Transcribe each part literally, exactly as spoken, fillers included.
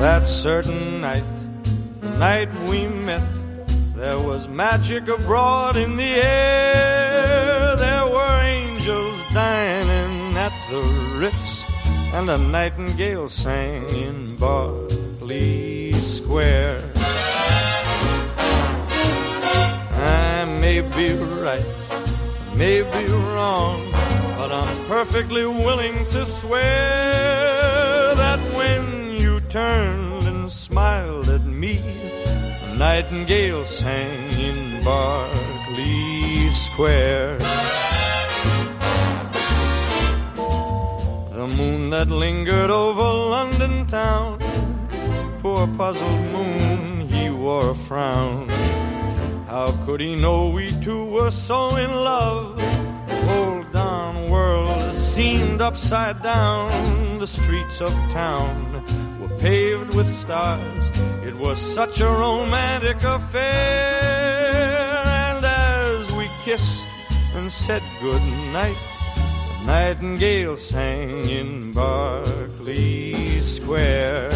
That certain night, the night we met, there was magic abroad in the air. There were angels dining at the Ritz, and a nightingale sang in Berkeley Square. I may be right, I may be wrong, but I'm perfectly willing to swear that when you turned and smiled at me, a nightingale sang in Berkeley Square. The moon that lingered over London town, poor puzzled moon, he wore a frown. How could he know we two were so in love? The whole darn world seemed upside down. The streets of town were paved with stars. It was such a romantic affair. And as we kissed and said good night, the nightingale sang in Berkeley Square.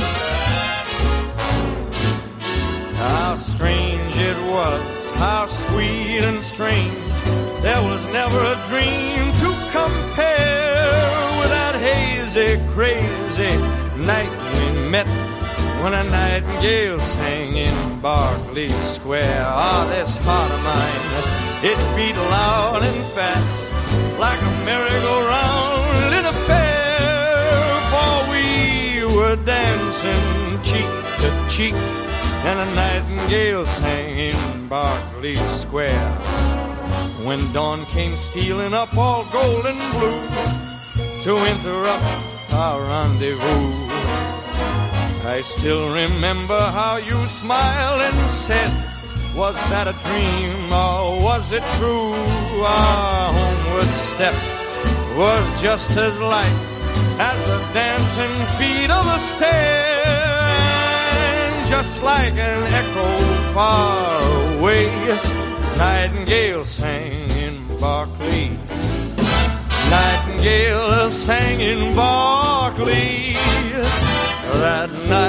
How strange it was, how sweet and strange. There was never a dream to compare with that hazy, crazy night we met, when a nightingale sang in Berkeley Square. Ah, this heart of mine, it beat loud and fast, like a merry-go-round in a fair. For we were dancing cheek to cheek, and a nightingale sang in Berkeley Square. When dawn came stealing up all gold and blue to interrupt our rendezvous, I still remember how you smiled and said, was that a dream or was it true? Our homeward step was just as light as the dancing feet of a stair. Just like an echo far away, nightingale sang in Berkeley. Nightingale sang in Berkeley that night.